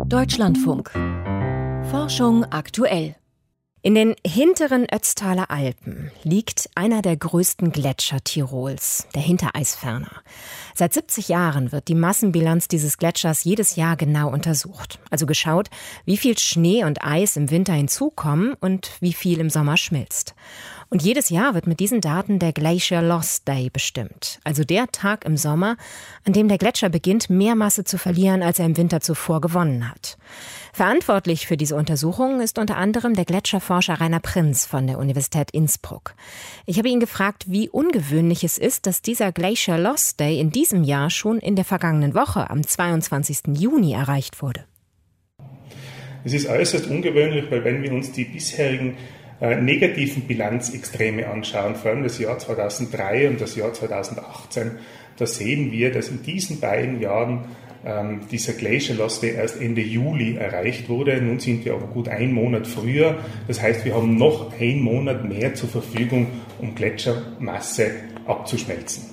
Deutschlandfunk. Forschung aktuell. In den hinteren Ötztaler Alpen liegt einer der größten Gletscher Tirols, der Hintereisferner. Seit 70 Jahren wird die Massenbilanz dieses Gletschers jedes Jahr genau untersucht. Also geschaut, wie viel Schnee und Eis im Winter hinzukommen und wie viel im Sommer schmilzt. Und jedes Jahr wird mit diesen Daten der Glacier Loss Day bestimmt. Also der Tag im Sommer, an dem der Gletscher beginnt, mehr Masse zu verlieren, als er im Winter zuvor gewonnen hat. Verantwortlich für diese Untersuchung ist unter anderem der Gletscherforscher Rainer Prinz von der Universität Innsbruck. Ich habe ihn gefragt, wie ungewöhnlich es ist, dass dieser Glacier Loss Day in diesem Jahr schon in der vergangenen Woche, am 22. Juni, erreicht wurde. Es ist äußerst ungewöhnlich, weil wenn wir uns die bisherigen negativen Bilanzextreme anschauen, vor allem das Jahr 2003 und das Jahr 2018, da sehen wir, dass in diesen beiden Jahren dieser Glacier Loss Day erst Ende Juli erreicht wurde. Nun sind wir aber gut einen Monat früher. Das heißt, wir haben noch einen Monat mehr zur Verfügung, um Gletschermasse abzuschmelzen.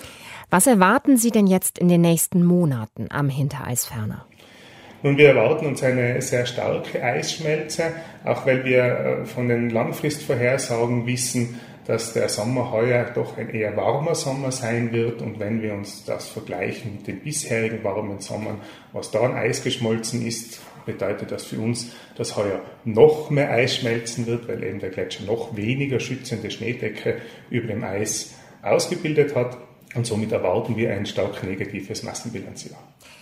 Was erwarten Sie denn jetzt in den nächsten Monaten am Hintereisferner? Nun, wir erwarten uns eine sehr starke Eisschmelze, auch weil wir von den Langfristvorhersagen wissen, dass der Sommer heuer doch ein eher warmer Sommer sein wird. Und wenn wir uns das vergleichen mit den bisherigen warmen Sommern, was da an Eis geschmolzen ist, bedeutet das für uns, dass heuer noch mehr Eis schmelzen wird, weil eben der Gletscher noch weniger schützende Schneedecke über dem Eis ausgebildet hat. Und somit erwarten wir ein stark negatives Massenbilanzjahr.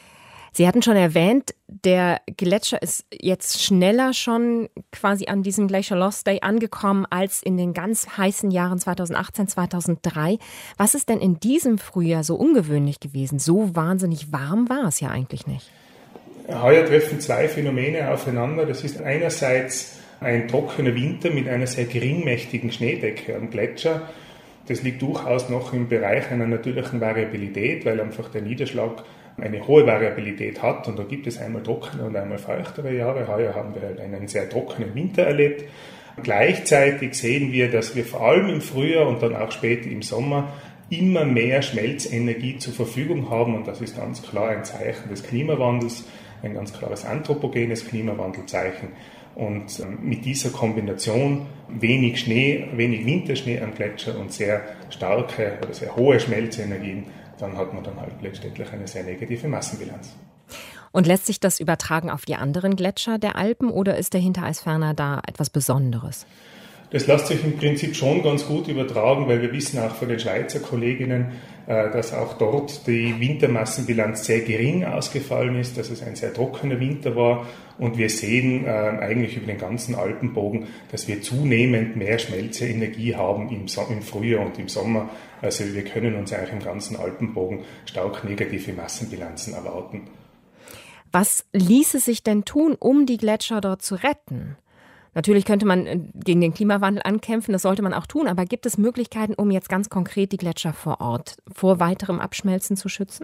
Sie hatten schon erwähnt, der Gletscher ist jetzt schneller schon quasi an diesem Glacier Loss Day angekommen als in den ganz heißen Jahren 2018, 2003. Was ist denn in diesem Frühjahr so ungewöhnlich gewesen? So wahnsinnig warm war es ja eigentlich nicht. Heuer treffen zwei Phänomene aufeinander. Das ist einerseits ein trockener Winter mit einer sehr geringmächtigen Schneedecke am Gletscher. Das liegt durchaus noch im Bereich einer natürlichen Variabilität, weil einfach der Niederschlag eine hohe Variabilität hat und da gibt es einmal trockene und einmal feuchtere Jahre. Heuer haben wir halt einen sehr trockenen Winter erlebt. Gleichzeitig sehen wir, dass wir vor allem im Frühjahr und dann auch später im Sommer immer mehr Schmelzenergie zur Verfügung haben und das ist ganz klar ein Zeichen des Klimawandels, ein ganz klares anthropogenes Klimawandelzeichen. Und mit dieser Kombination wenig Schnee, wenig Winterschnee am Gletscher und sehr starke oder sehr hohe Schmelzenergien, dann hat man dann halt letztendlich eine sehr negative Massenbilanz. Und lässt sich das übertragen auf die anderen Gletscher der Alpen oder ist der Hintereisferner da etwas Besonderes? Das lässt sich im Prinzip schon ganz gut übertragen, weil wir wissen auch von den Schweizer Kolleginnen, dass auch dort die Wintermassenbilanz sehr gering ausgefallen ist, dass es ein sehr trockener Winter war und wir sehen eigentlich über den ganzen Alpenbogen, dass wir zunehmend mehr Schmelzeenergie haben im Frühjahr und im Sommer. Also wir können uns eigentlich im ganzen Alpenbogen stark negative Massenbilanzen erwarten. Was ließe sich denn tun, um die Gletscher dort zu retten? Natürlich könnte man gegen den Klimawandel ankämpfen, das sollte man auch tun, aber gibt es Möglichkeiten, um jetzt ganz konkret die Gletscher vor Ort vor weiterem Abschmelzen zu schützen?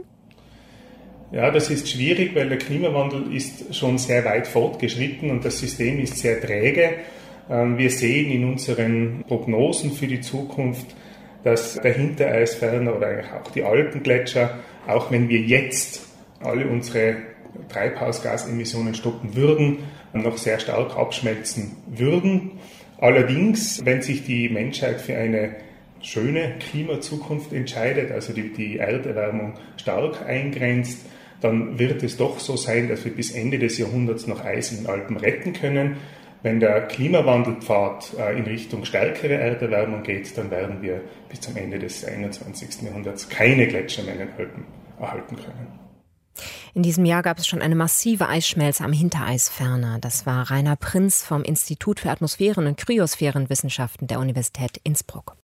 Ja, das ist schwierig, weil der Klimawandel ist schon sehr weit fortgeschritten und das System ist sehr träge. Wir sehen in unseren Prognosen für die Zukunft, dass der Hintereisferner oder eigentlich auch die Alpengletscher, auch wenn wir jetzt alle unsere Treibhausgasemissionen stoppen würden, noch sehr stark abschmelzen würden. Allerdings, wenn sich die Menschheit für eine schöne Klimazukunft entscheidet, also die Erderwärmung stark eingrenzt, dann wird es doch so sein, dass wir bis Ende des Jahrhunderts noch Eis in den Alpen retten können. Wenn der Klimawandelpfad in Richtung stärkere Erderwärmung geht, dann werden wir bis zum Ende des 21. Jahrhunderts keine Gletscher mehr in den Alpen erhalten können. In diesem Jahr gab es schon eine massive Eisschmelze am Hintereisferner. Das war Rainer Prinz vom Institut für Atmosphären- und Kryosphärenwissenschaften der Universität Innsbruck.